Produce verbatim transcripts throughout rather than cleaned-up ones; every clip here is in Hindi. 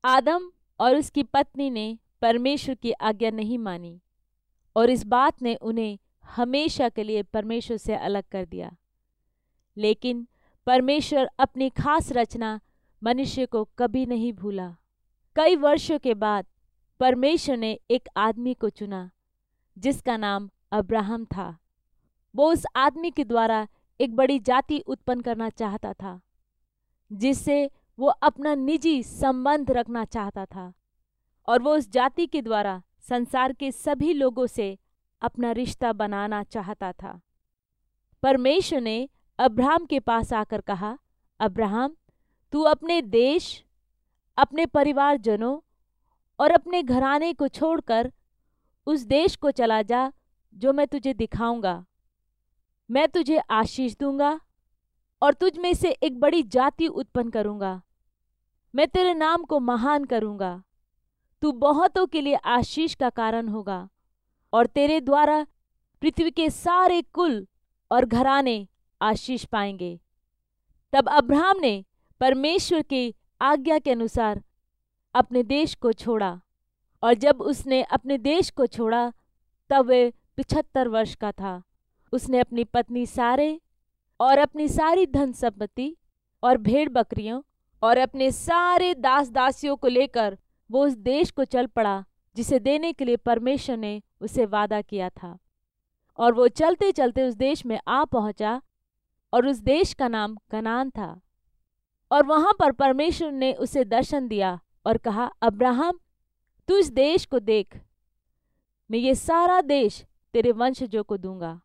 आदम और उसकी पत्नी ने परमेश्वर की आज्ञा नहीं मानी और इस बात ने उन्हें हमेशा के लिए परमेश्वर से अलग कर दिया। लेकिन परमेश्वर अपनी खास रचना मनुष्य को कभी नहीं भूला। कई वर्षों के बाद परमेश्वर ने एक आदमी को चुना जिसका नाम अब्राहम था। वो उस आदमी के द्वारा एक बड़ी जाति उत्पन्न करना चाहता था जिससे वो अपना निजी संबंध रखना चाहता था और वो उस जाति के द्वारा संसार के सभी लोगों से अपना रिश्ता बनाना चाहता था। परमेश्वर ने अब्राहम के पास आकर कहा, अब्राहम, तू अपने देश, अपने परिवारजनों और अपने घराने को छोड़कर उस देश को चला जा जो मैं तुझे दिखाऊंगा। मैं तुझे आशीष दूंगा और तुझ में से एक बड़ी जाति उत्पन्न करूंगा। मैं तेरे नाम को महान करूंगा। तू बहुतों के लिए आशीष का कारण होगा और तेरे द्वारा पृथ्वी के सारे कुल और घराने आशीष पाएंगे। तब अब्राहम ने परमेश्वर की आज्ञा के अनुसार अपने देश को छोड़ा और जब उसने अपने देश को छोड़ा तब वह पिछहत्तर वर्ष का था। उसने अपनी पत्नी सारे और अपनी सारी धन संपत्ति और भेड़ बकरियों और अपने सारे दास दासियों को लेकर वो उस देश को चल पड़ा जिसे देने के लिए परमेश्वर ने उसे वादा किया था। और वो चलते चलते उस देश में आ पहुंचा और उस देश का नाम कनान था। और वहां पर परमेश्वर ने उसे दर्शन दिया और कहा, अब्राहम, तू इस देश को देख, मैं ये सारा देश तेरे वंशजों को दूंगा।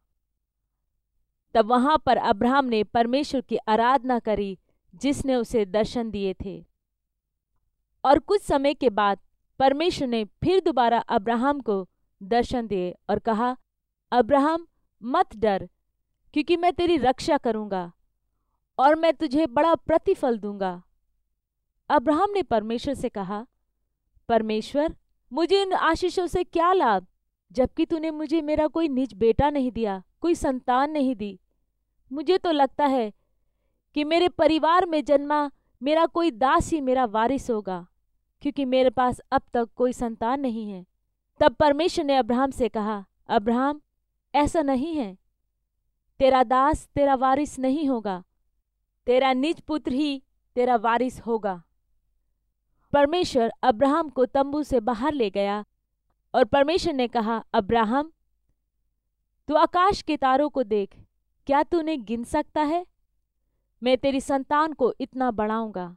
तब वहां पर अब्राहम ने परमेश्वर की आराधना करी जिसने उसे दर्शन दिए थे। और कुछ समय के बाद परमेश्वर ने फिर दोबारा अब्राहम को दर्शन दिए और कहा, अब्राहम, मत डर, क्योंकि मैं तेरी रक्षा करूंगा और मैं तुझे बड़ा प्रतिफल दूंगा। अब्राहम ने परमेश्वर से कहा, परमेश्वर, मुझे इन आशीषों से क्या लाभ, जबकि तूने मुझे मेरा कोई निज बेटा नहीं दिया, कोई संतान नहीं दी। मुझे तो लगता है कि मेरे परिवार में जन्मा मेरा कोई दास ही मेरा वारिस होगा, क्योंकि मेरे पास अब तक कोई संतान नहीं है। तब परमेश्वर ने अब्राहम से कहा, अब्राहम, ऐसा नहीं है, तेरा दास तेरा वारिस नहीं होगा, तेरा निज पुत्र ही तेरा वारिस होगा। परमेश्वर अब्राहम को तंबू से बाहर ले गया और परमेश्वर ने कहा, अब्राहम, तू आकाश के तारों को देख, क्या तू उन्हें गिन सकता है? मैं तेरी संतान को इतना बढ़ाऊंगा।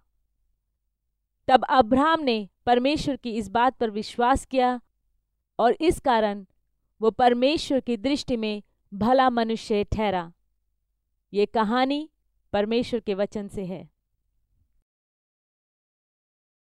तब अब्राहम ने परमेश्वर की इस बात पर विश्वास किया और इस कारण वो परमेश्वर की दृष्टि में भला मनुष्य ठहरा। ये कहानी परमेश्वर के वचन से है।